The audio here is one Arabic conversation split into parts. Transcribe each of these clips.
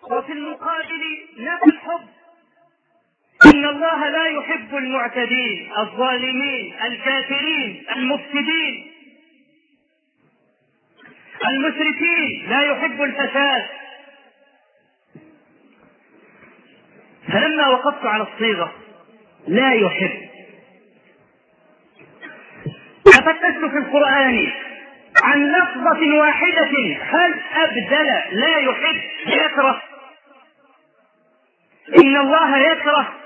وفي المقابل نفى الحب. إن الله لا يحب المعتدين الظالمين الكافرين المفسدين المشركين، لا يحب الفساد. فلما وقفت على الصيغة لا يحب تفتشت في القرآن عن لفظة واحدة هل أبدل لا يحب يكره. إن الله يكره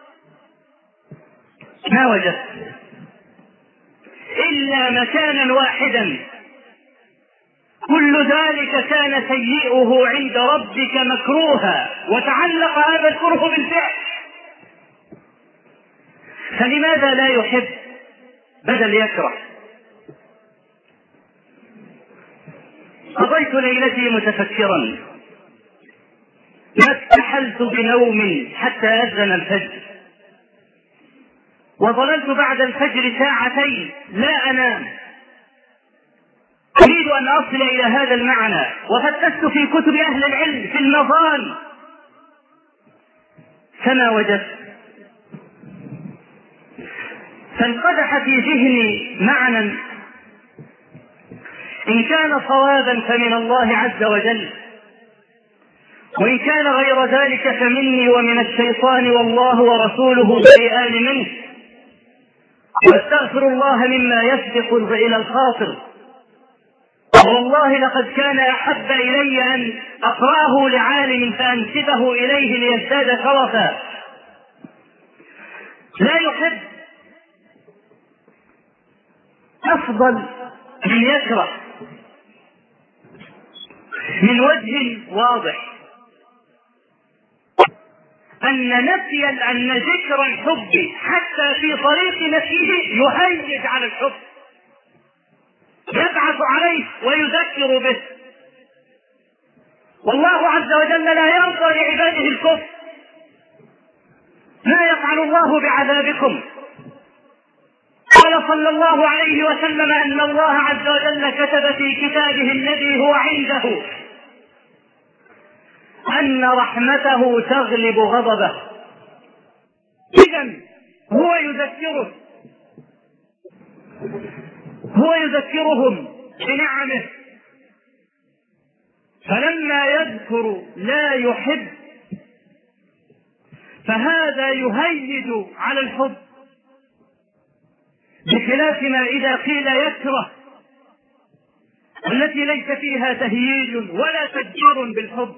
ما وجدت إلا مكانا واحدا كل ذلك كان سيئه عند ربك مكروها، وتعلق هذا الكره بالفعل. فلماذا لا يحب بدل يكره؟ قضيت ليلتي متفكرا، ما استحلت بنوم حتى أذن الفجر، وظللت بعد الفجر ساعتين لا أنام أريد أن أصل إلى هذا المعنى، وفتشت في كتب أهل العلم في المظان فما وجدت. فانقدح في ذهني معنى إن كان صوابا فمن الله عز وجل، وإن كان غير ذلك فمني ومن الشيطان، والله ورسوله بريئان منه، واستغفر الله مما يسبق إلى الخاطر. والله لقد كان أحب إلي أن أقرأه لعالم فأنسبه إليه ليزداد شرفا. لا يحب أفضل من يكره من وجه واضح، أن ذكر الحب حتى في طريق نفسه يهيج على الحب، يبعث عليه ويذكر به. والله عز وجل لا يرضى لعباده الكفر. ما يفعل الله بعذابكم؟ قال صلى الله عليه وسلم أن الله عز وجل كتب في كتابه الذي هو عنده أن رحمته تغلب غضبه. إذن هو يذكرهم بنعمه. فلما يذكر لا يحب فهذا يهيج على الحب، بخلاف ما إذا قيل يكره التي ليس فيها تهييج ولا تذكير بالحب.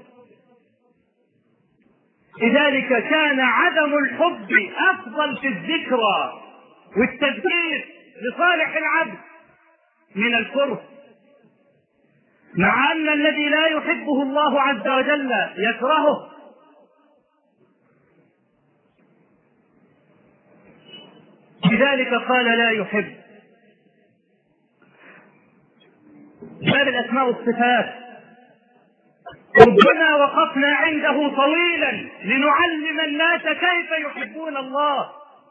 لذلك كان عدم الحب أفضل في الذكرى والتذكير لصالح العبد من الكره، مع أن الذي لا يحبه الله عز وجل يكرهه. لذلك قال لا يحب. باب الأسماء والصفات ربنا وقفنا عنده طويلا لنعلم الناس كيف يحبون الله،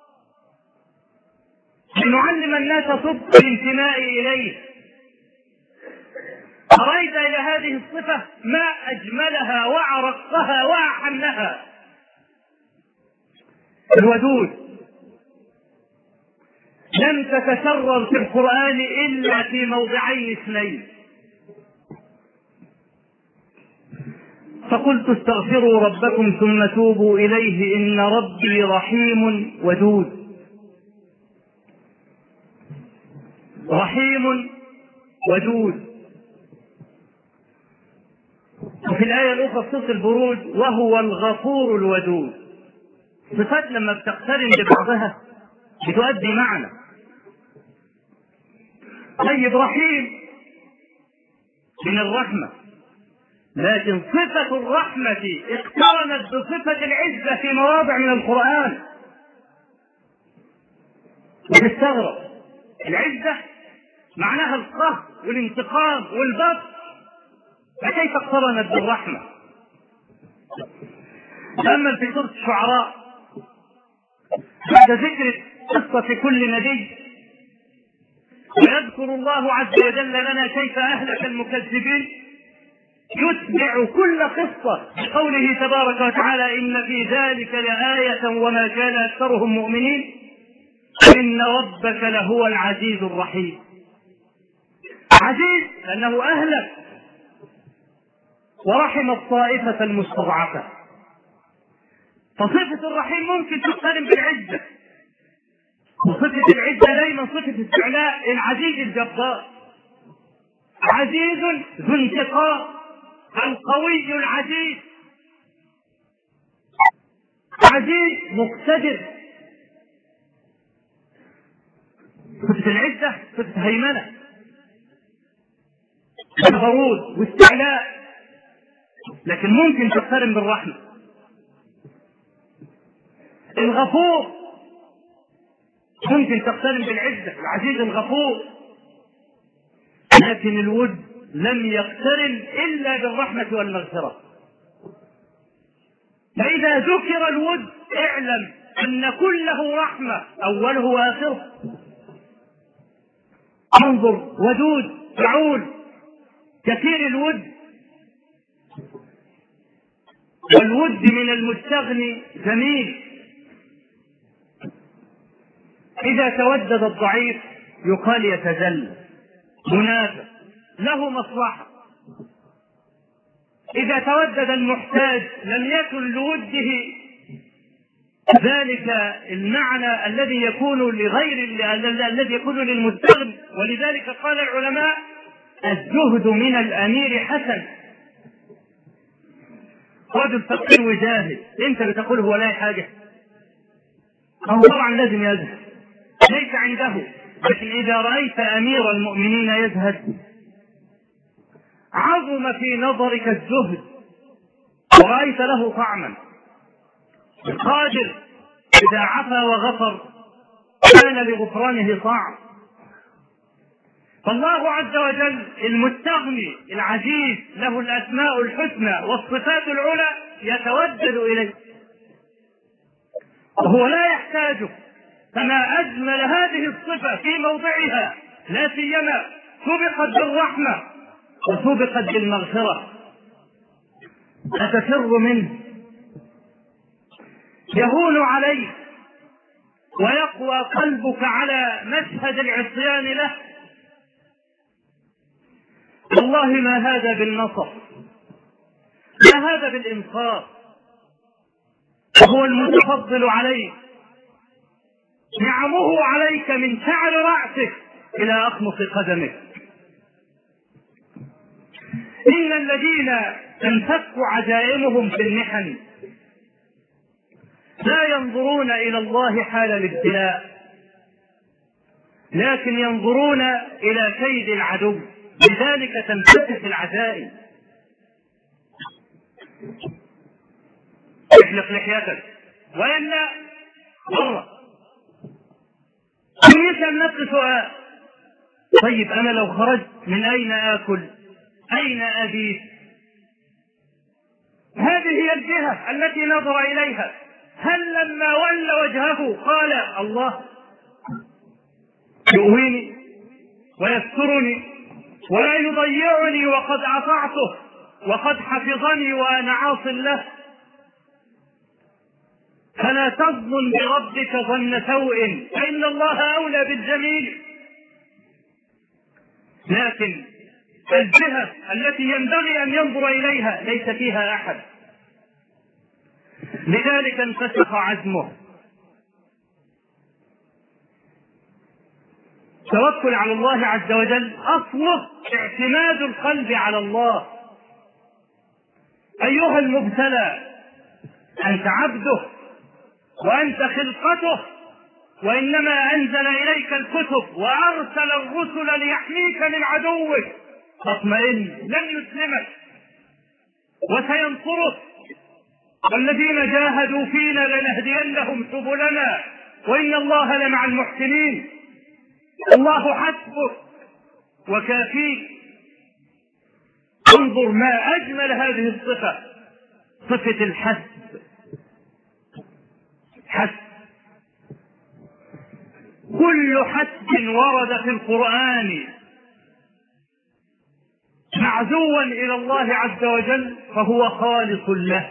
لنعلم الناس صدق الانتماء إليه. أريد إلى هذه الصفة ما أجملها وأرقها وأحنها، الودود. لم تتكرر في القرآن إلا في موضعين اثنين. فقلت استغفروا ربكم ثم توبوا إليه إن ربي رحيم ودود. رحيم ودود. وفي الآية الأخرى سورة البروج وهو الغفور الودود. صفات لما بتقترن ببعضها بتؤدي معنى. طيب رحيم من الرحمة، لكن صفة الرحمة اقترنت بصفة العزة في مواضع من القرآن. وتستغرب العزة معناها القهر والانتقام والبطش، فكيف اقترنت بالرحمة؟ تأمل في سورة الشعراء بعد ذكر قصة كل نبي ويذكر الله عز وجل لنا كيف أهلك المكذبين. يتبع كل قصة بقوله تبارك وتعالى إن في ذلك لآية وما كان أكثرهم مؤمنين إن ربك لهو العزيز الرحيم. عزيز لأنه أهلك ورحم الطائفة المستضعفة. فصفة الرحيم ممكن تقترن بالعزة، وصفة العزة دائما صفة استعلاء. العزيز الجبار، عزيز ذو انتقام، القوي العزيز، عزيز مقتدر. صفة العزة صفة هيمنة وبرود واستعلاء، لكن ممكن تقترن بالرحمة. الغفور ممكن تقترن بالعزة، العزيز الغفور، لكن الود لم يقترن إلا بالرحمة والمغفرة. فإذا ذكر الود اعلم أن كله رحمة أوله وآخره. انظر ودود فعول كثير الود، والود من المستغني جميل. إذا تودد الضعيف يقال يتذل منافق له مصلحة. إذا تودد المحتاج لم يكن لوده ذلك المعنى الذي يكون لغير الذي يكون للمستغني. ولذلك قال العلماء الزهد من الأمير حسن. رجل فقير وجاهد انت بتقول هو لا حاجة، هو طبعا لازم يزهد، ليس عنده. لكن إذا رأيت أمير المؤمنين يزهد عظم في نظرك الزهد ورأيت له طعما. القادر إذا عفا وغفر كان لغفرانه طعم. فالله عز وجل المستغني العزيز له الأسماء الحسنى والصفات العلى يتودد إليه وهو لا يحتاجه. فما أجمل هذه الصفة في موضعها، لا سيما سبقت بالرحمة وسبقت بالمغفرة. أتفر منه يهون عليك ويقوى قلبك على مشهد العصيان له. والله ما هذا بالنصر، ما هذا بالإنصاف. هو المتفضل عليك، نعمه عليك من شعر رأسك إلى أخمص قدمك. إن الذين تنفك عزائمهم في المحن لا ينظرون إلى الله حال الابتلاء، لكن ينظرون إلى كيد العدو، لذلك تنفتح العزائم. احلق لحيتك وإلا مرة. يسأل نفسه سؤال: طيب أنا لو خرجت من أين آكل؟ أين أبيت؟ هذه هي الجهة التي نظر إليها. هل لما ولى وجهه قال الله يؤويني ويسترني ولا يضيعني وقد أطعته وقد حفظني وأنا عاص له؟ فلا تظن بربك ظن سوء فإن الله أولى بالجميل. لكن الجهة التي ينبغي أن ينظر إليها ليس فيها أحد، لذلك انفسخ عزمه. التوكل على الله عز وجل أصله اعتماد القلب على الله. أيها المبتلى أنت عبده وأنت خلقته، وإنما أنزل إليك الكتب وأرسل الرسل ليحميك من عدوك. فاطمئن، لن يسلمك وسينصرك. والذين جاهدوا فينا لنهدينهم سبلنا وإن الله لمع المحسنين. الله حسبك وكافيك. انظر ما أجمل هذه الصفة، صفة الحسب. حسب، كل حسب ورد في القرآن معزوا إلى الله عز وجل فهو خالص له.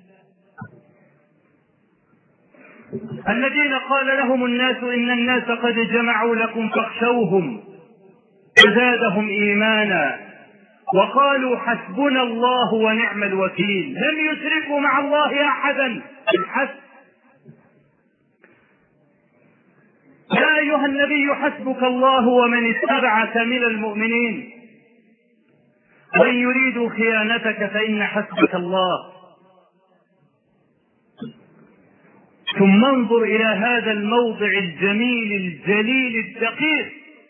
الذين قال لهم الناس إن الناس قد جمعوا لكم فاخشوهم فزادهم إيمانا وقالوا حسبنا الله ونعم الوكيل. لم يشركوا مع الله أحدا بالحسب. يا أيها النبي حسبك الله ومن اتبعك من المؤمنين وإن يريدوا خيانتك فإن حسبك الله. ثم انظر إلى هذا الموضع الجميل الجليل الدقيق.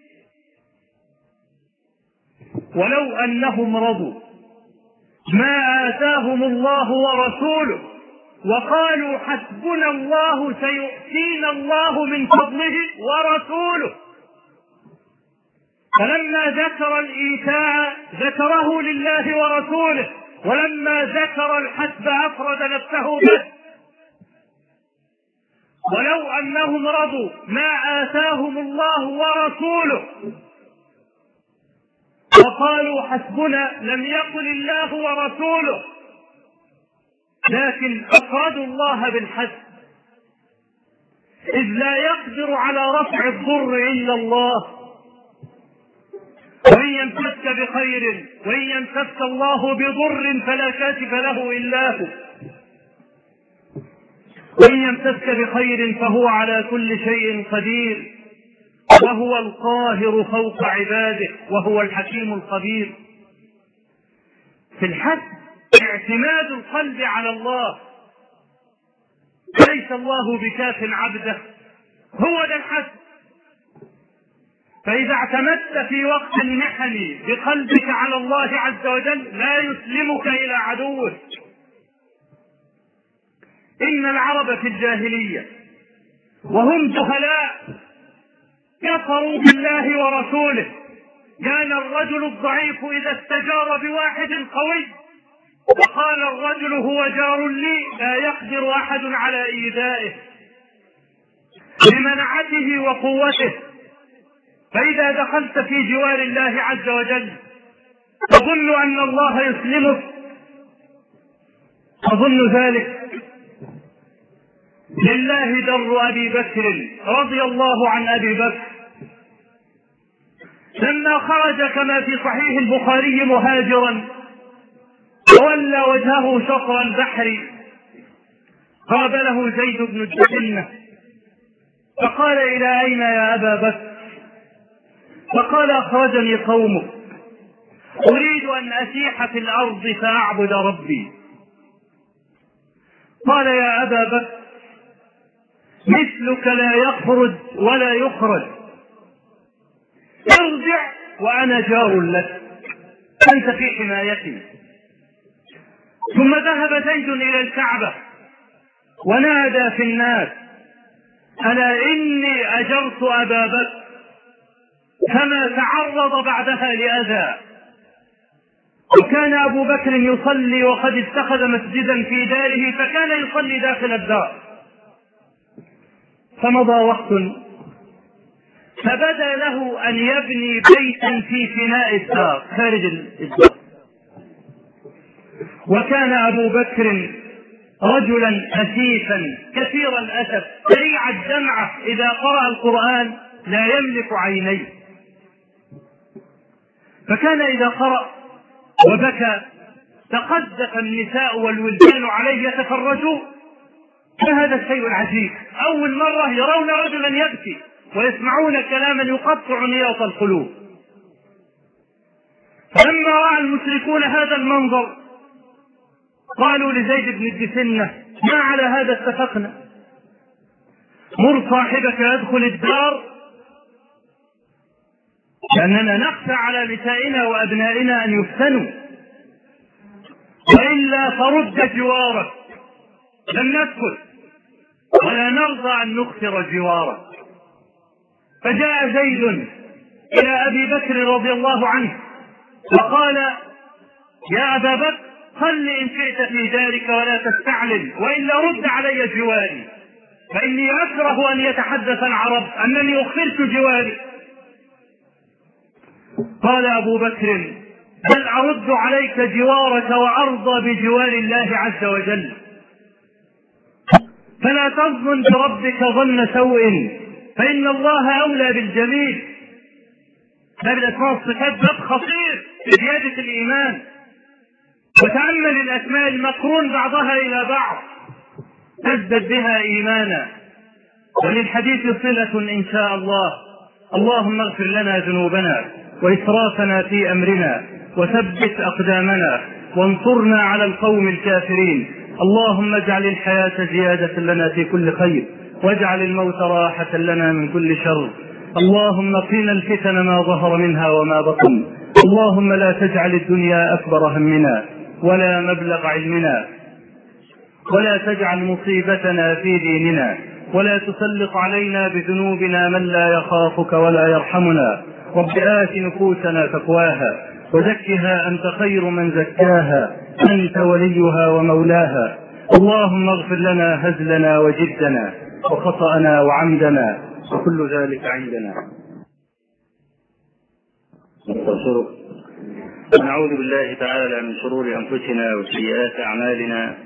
ولو أنهم رضوا ما آتاهم الله ورسوله وقالوا حسبنا الله سيؤتينا الله من فضله ورسوله. فلما ذكر الإيتاء ذكره لله ورسوله، ولما ذكر الحسب أفرد نفسه به. ولو أنهم رضوا ما آتاهم الله ورسوله وقالوا حسبنا لم يقل الله ورسوله، لكن أفردوا الله بالحسب، إذ لا يقدر على رفع الضر إلا الله. وإن يمسك بخير وإن يمسك الله بضر فلا كاشف له إلا هو، وإن يمسك بخير فهو على كل شيء قدير، وهو القاهر فوق عباده وهو الحكيم الخبير. في الحسب اعتماد القلب على الله، ليس الله بكاف عبده، هو ده الحسب. فإذا اعتمدت في وقت المحن بقلبك على الله عز وجل لا يسلمك إلى عدوك. إن العرب في الجاهلية وهم جهلاء كفروا بالله ورسوله. كان الرجل الضعيف إذا استجار بواحد قوي وقال الرجل هو جار لي لا يقدر أحد على إيذائه لمنعته وقوته. فإذا دخلت في جوار الله عز وجل تظن أن الله يسلمك، تظن ذلك. لله در أبي بكر رضي الله عن أبي بكر لما خرج كما في صحيح البخاري مهاجرا وولى وجهه شطر البحر قابله زيد بن الدحنة فقال إلى أين يا أبا بكر؟ فقال أخرجني قومك أريد أن أسيح في الأرض فأعبد ربي. قال يا أبا بكر مثلك لا يخرج ولا يخرج، ارجع وأنا جار لك، أنت في حمايتي. ثم ذهب زيد إلى الكعبة ونادى في الناس ألا إني أجرت أبا بكر، فما تعرض بعدها لأذى. وكان أبو بكر يصلي وقد اتخذ مسجدا في داره فكان يصلي داخل الدار. فمضى وقت فبدا له أن يبني بيتا في فناء الدار خارج الدار. وكان أبو بكر رجلا أسيفا كثير الأسف سريع الدمعة، إذا قرأ القرآن لا يملك عينيه، فكان إذا قرأ وبكى تقذف النساء والولدان عليه يتفرجون. فهذا الشيء العجيب، أول مرة يرون رجلا يبكي ويسمعون كلاما يقطع نياط القلوب. فلما رأى المشركون هذا المنظر قالوا لزيد بن الدحنة ما على هذا اتفقنا، مر صاحبك يدخل الدار لأننا نخشى على نسائنا وأبنائنا أن يفتنوا، وإلا فرد جوارك، لن ندخل ولا نرضى أن نخسر جوارك. فجاء زيد إلى أبي بكر رضي الله عنه وقال يا أبا بكر خل إن شئت في دارك ولا تستعلن، وإلا رد علي جواري، فإني أكره أن يتحدث العرب أنني أخفرت جواري. قال أبو بكر بل أرد عليك جوارك وأرضى بجوار الله عز وجل. فلا تظن بربك ظن سوء فإن الله أولى بالجميل. باب الأسماء والصفات باب خطير لزيادة الإيمان. وتأمل الأسماء المقرون بعضها إلى بعض تزدد بها إيمانا. وللحديث صلة إن شاء الله. اللهم اغفر لنا ذنوبنا وإسرافنا في أمرنا وثبت أقدامنا وانصرنا على القوم الكافرين. اللهم اجعل الحياة زيادة لنا في كل خير واجعل الموت راحة لنا من كل شر. اللهم قنا الفتن ما ظهر منها وما بطن. اللهم لا تجعل الدنيا أكبر همنا ولا مبلغ علمنا ولا تجعل مصيبتنا في ديننا ولا تسلط علينا بذنوبنا من لا يخافك ولا يرحمنا. رب آت نفوسنا تقواها وزكها أنت خير من زكاها أنت وليها ومولاها. اللهم اغفر لنا هزلنا وجدنا وخطأنا وعمدنا وكل ذلك عندنا. نستغفرك ونعوذ بالله تعالى من شرور أنفسنا وسيئات أعمالنا.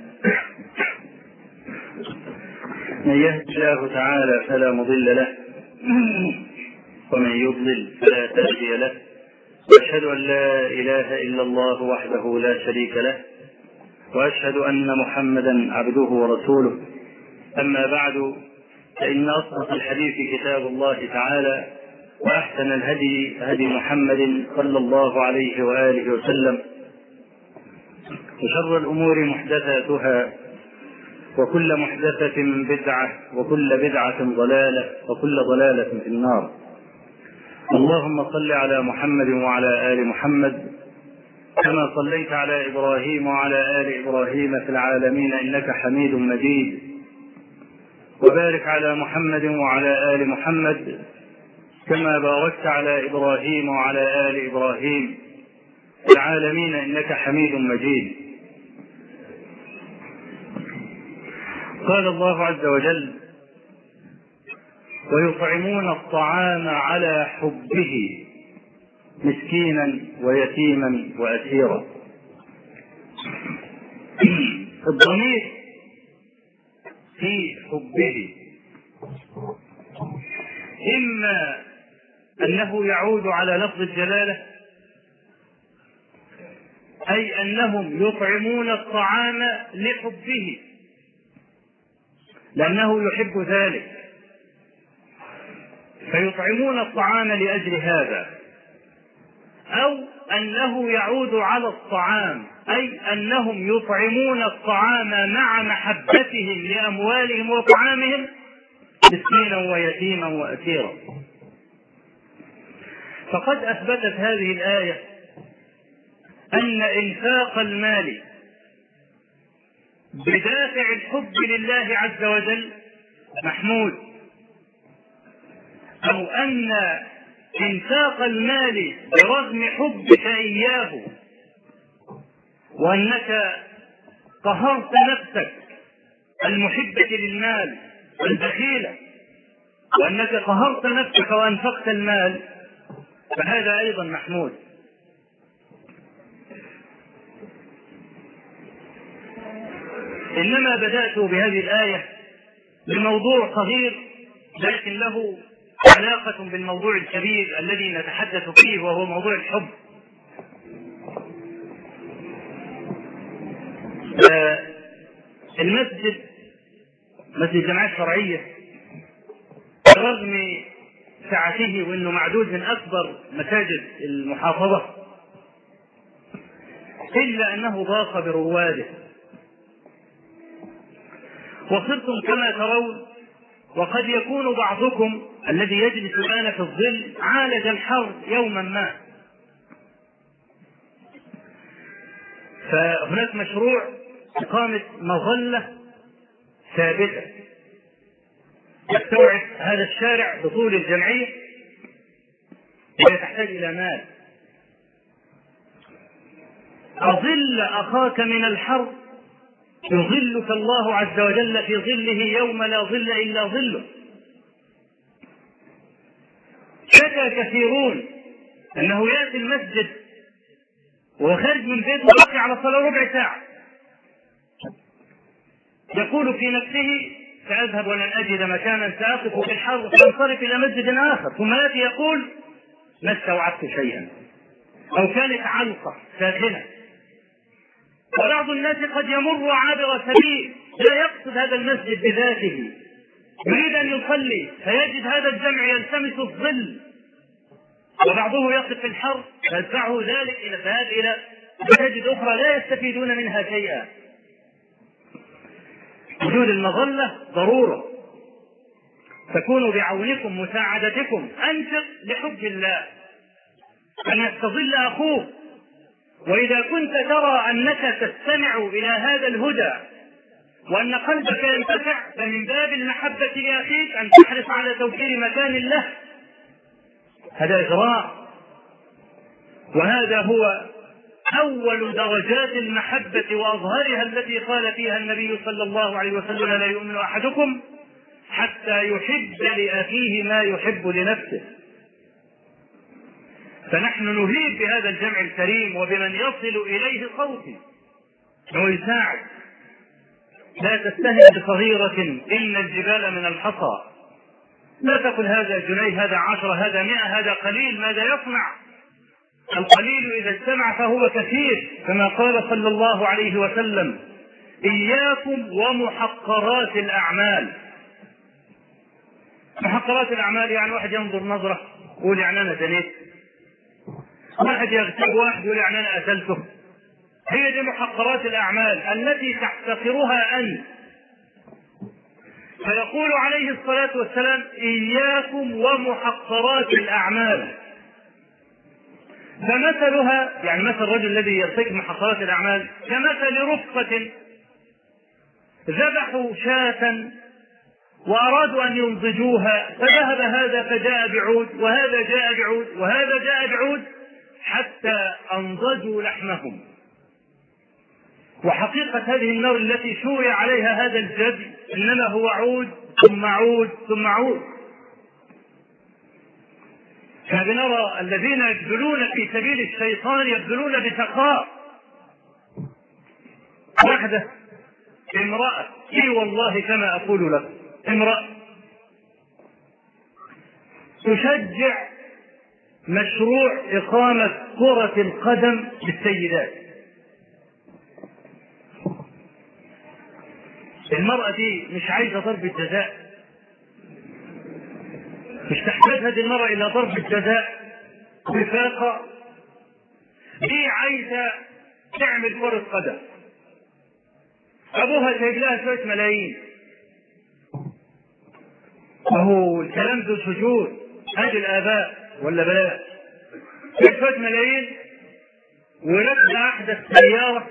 من يهد الله تعالى فلا مضل له ومن يضلل فلا هادي له. وأشهد أن لا إله إلا الله وحده لا شريك له وأشهد أن محمدا عبده ورسوله. أما بعد فإن أصدق الحديث كتاب الله تعالى وأحسن الهدي هدي محمد صلى الله عليه وآله وسلم وشر الأمور محدثاتها وكل محدثة بدعة وكل بدعة ضلالة وكل ضلالة في النار. اللهم صل على محمد وعلى آل محمد كما صليت على إبراهيم وعلى آل إبراهيم في العالمين إنك حميد مجيد. وبارك على محمد وعلى آل محمد كما باركت على إبراهيم وعلى آل إبراهيم في العالمين إنك حميد مجيد. قال الله عز وجل: ويطعمون الطعام على حبه مسكينا ويتيما وأسيرا. الضمير في حبه إما أنه يعود على لفظ الجلالة أي أنهم يطعمون الطعام لحبه لأنه يحب ذلك فيطعمون الطعام لأجل هذا، أو أنه يعود على الطعام أي أنهم يطعمون الطعام مع محبتهم لأموالهم وطعامهم مسكينا ويتيما وأسيرا. فقد أثبتت هذه الآية أن إنفاق المال بدافع الحب لله عز وجل محمود، أو أن إنفاق المال برغم حبك إياه وأنك قهرت نفسك المحبة للمال البخيلة وأنك قهرت نفسك وأنفقت المال فهذا أيضا محمود. إنما بدأت بهذه الآية بموضوع صغير لكن له علاقة بالموضوع الكبير الذي نتحدث فيه وهو موضوع الحب. المسجد مسجد الجماعة الشرعية برغم سعته وانه معدود من اكبر مساجد المحافظة الا انه ضاق برواده، وصرتم كما ترون وقد يكون بعضكم الذي يجلس الآن في الظل عالج الحر يوما ما. فهناك مشروع إقامة مظلة ثابتة تستوعب هذا الشارع بطول الجمعية وهي تحتاج إلى مال. أظل أخاك من الحر يظلك الله عز وجل في ظله يوم لا ظل إلا ظله. شكى كثيرون أنه يأتي المسجد وخارج من بيته باقي على الصلاة ربع ساعة، يقول في نفسه سأذهب ولن أجد مكانا سأقف في الحر فانصرف إلى مسجد آخر، ثم يأتي يقول ما استوعبت شيئا، أو كانت علقة ساخنة. وبعض الناس قد يمر عابر سبيل لا يقصد هذا المسجد بذاته، يريد أن يصلي فيجد هذا الجمع يلتمس الظل، وبعضه يقف في الحر فيدفعه ذلك إلى الذهاب إلى مساجد أخرى لا يستفيدون منها شيئا. وجود المظلة ضرورة تكون بعونكم مساعدتكم. أنفق لحب الله أن يستظل أخوك، وإذا كنت ترى أنك تستمع إلى هذا الهدى وأن قلبك ينتفع فمن باب المحبة لأخيك أن تحرص على توفير مكان له. هذا إغراء، وهذا هو أول درجات المحبة وأظهرها التي قال فيها النبي صلى الله عليه وسلم لا يؤمن أحدكم حتى يحب لأخيه ما يحب لنفسه. فنحن نهيب بهذا الجمع الكريم وبمن يصل إليه صوتي ويساعد. لا تستهن بصغيرة إن الجبال من الحصى، لا تقل هذا جنيه هذا 10 هذا 100 هذا قليل، ماذا يصنع؟ القليل إذا اجتمع فهو كثير، كما قال صلى الله عليه وسلم إياكم ومحقرات الأعمال. محقرات الأعمال يعني واحد ينظر نظرة يقول يعني أنا زنيت، واحد يغتاب واحد يقول يعني أنا قتلته. هي دي محقرات الأعمال التي تحتقرها أنت. فيقول عليه الصلاة والسلام إياكم ومحقرات الأعمال. فمثلها يعني مثل الرجل الذي يرتكب محقرات الأعمال كمثل رفقة ذبحوا شاة وأرادوا أن ينضجوها، فذهب هذا فجاء بعود وهذا جاء بعود وهذا جاء بعود حتى أنضجوا لحمهم. وحقيقة هذه النار التي شوي عليها هذا الجد إنما هو عود ثم عود ثم عود. فبنرى الذين يبذلون في سبيل الشيطان يبذلون بسخاء. واحدة امرأة اي والله كما أقول لك امرأة تشجع مشروع إقامة كرة القدم للسيدات. المرأة دي مش عايزة ضرب الجزاء، مش تحتاج هذه المرأة إلى ضرب الجزاء وفاقة، دي عايزة تعمل كرة قدم. أبوها جايب لها شوية ملايين، وهو الكلام ذو سجود هذه الآباء ولا بلاء، شوية ملايين وركب أحدث سيارة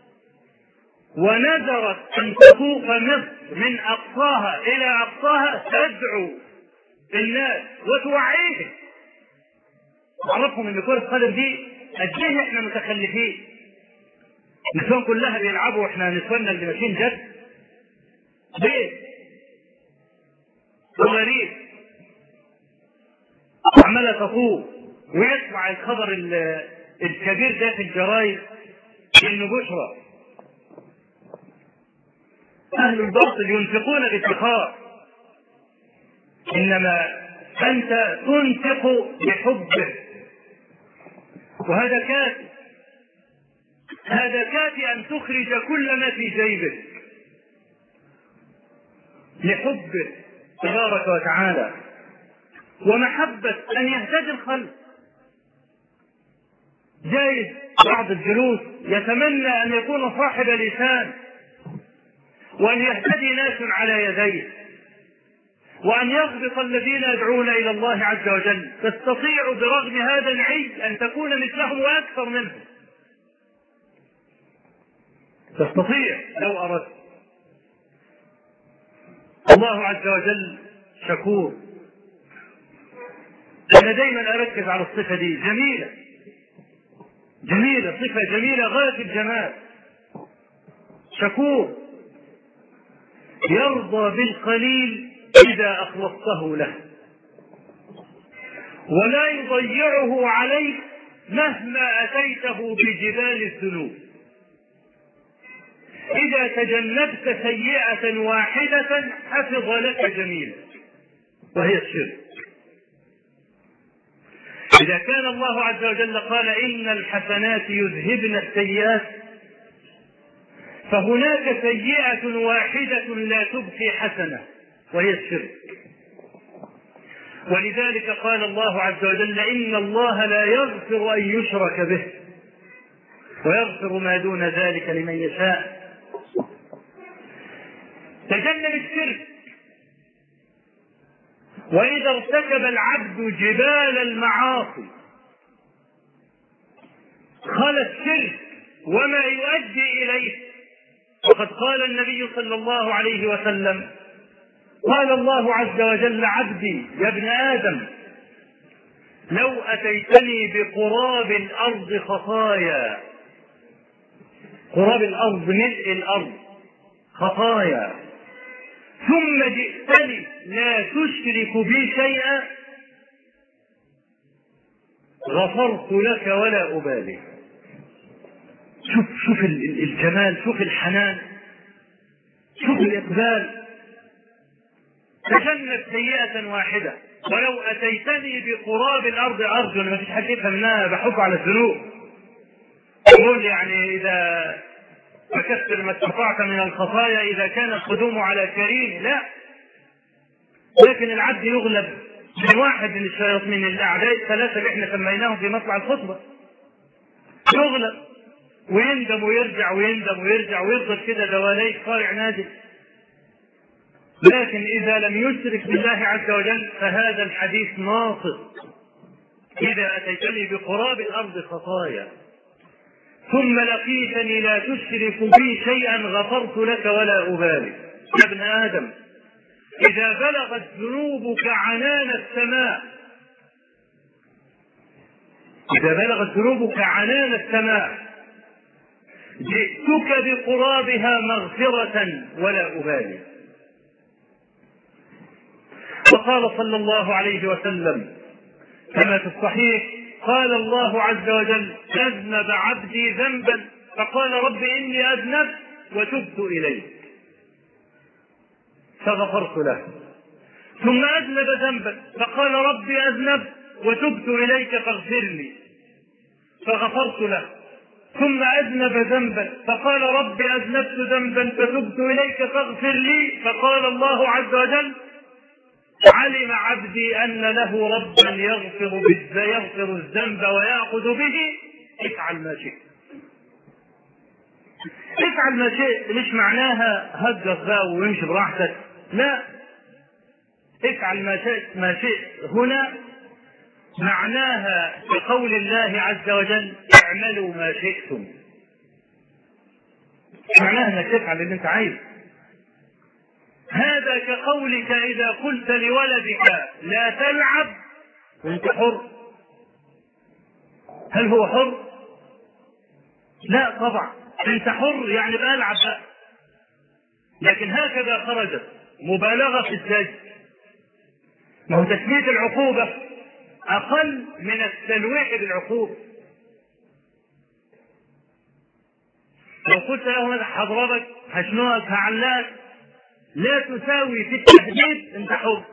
ونذرت أن تفوق مصر من أقصاها إلى أقصاها، تدعو الناس وتوعيهم تعرفهم ان كرة القدم دي قد ايه احنا متخلفين. النسوان كلها بيلعبوا واحنا نسواننا اللي ماشيين جد ليه؟ غريب عمالة تطوف ويسمع الخبر الكبير ده في الجرايد انه بشرى. اهل الباطل ينفقون باتخاذ، انما انت تنفق بحبه، وهذا كافي، هذا كافي ان تخرج كل ما في جيبك لحبه تبارك وتعالى ومحبة ان يهتدي الخلق. جايز بعض الجلوس يتمنى ان يكون صاحب لسان وان يهتدي ناس على يديه وأن يغبط الذين يدعون إلى الله عز وجل، تستطيع برغم هذا العيب أن تكون مثلهم وأكثر منهم، تستطيع لو أردت. الله عز وجل شكور. أنا دائما أركز على الصفة دي، جميلة جميلة، صفة جميلة غاية الجمال. شكور يرضى بالقليل إذا أخلصته له، ولا يضيعه عليك مهما أتيته بجبال الذنوب، إذا تجنبت سيئة واحدة حفظ لك جميلة، وهي الشرك. إذا كان الله عز وجل قال إن الحسنات يذهبن السيئات، فهناك سيئة واحدة لا تبقي حسنة، وهي الشرك. ولذلك قال الله عز وجل إن الله لا يغفر أن يشرك به ويغفر ما دون ذلك لمن يشاء. تجنب الشرك. وإذا ارتكب العبد جبال المعاصي خلا الشرك وما يؤدي إليه، وقد قال النبي صلى الله عليه وسلم قال الله عز وجل عبدي يا ابن آدم لو أتيتني بقراب الأرض خطايا، قراب الأرض ملء الأرض خطايا، ثم جئتني لا تشرك بي شيئا غفرت لك ولا أبالي. شوف الجمال، شوف الحنان، شوف الإقبال. تجنب سيئة واحدة، ولو أتيتني بقراب الأرض أرجو، ما فيش حد يفهم منها بحكم على الذنوب، يقول يعني إذا فكسر ما استطعت من الخطايا إذا كان القدوم على كريم، لا، لكن العبد يغلب من واحد من الشياطين الأعداء الثلاثة اللي احنا سميناهم في مطلع الخطبة، يغلب ويندم ويرجع ويندم ويرجع ويفضل كده دواليك طالع نازل. لكن إذا لم يشرك بالله عز وجل فهذا الحديث ناقص. إذا أتيتني بقراب الأرض خطايا ثم لقيتني لا تشرك بي شيئا غفرت لك ولا أبالي. يا ابن آدم إذا بلغت ذنوبك عنان السماء، إذا بلغت ذنوبك عنان السماء جئتك بقرابها مغفرة ولا أبالي. وقال صلى الله عليه وسلم كما في الصحيح قال الله عز وجل أذنب عبدي ذنبا فقال رب إني أذنبت وتبت إليك فغفرت له، ثم أذنب ذنبا فقال رب أذنبت وتبت إليك فاغفر لي فغفرت له، ثم أذنب ذنبا فقال رب أذنبت ذنبا فتبت إليك فاغفر لي، فقال الله عز وجل علم عبدي أن له ربا يغفر الذنب ويأخذ به، افعل ما شئت. افعل ما شئت مش معناها هجر بقى ويمشي براحتك، لا، افعل ما شئت هنا معناها بقول الله عز وجل اعملوا ما شئتم، معناها انك تفعل اللي انت عايزه. هذا كقولك إذا قلت لولدك لا تلعب وانت حر، هل هو حر؟ لا طبعا، انت حر يعني بقى العب بقى. لكن هكذا خرجت مبالغة في الزجر. ما هو تسمية العقوبة أقل من التلويح بالعقوبة. لو قلت له هضربك هشنقك هعلقك لا تساوي في التهديد، انت حر.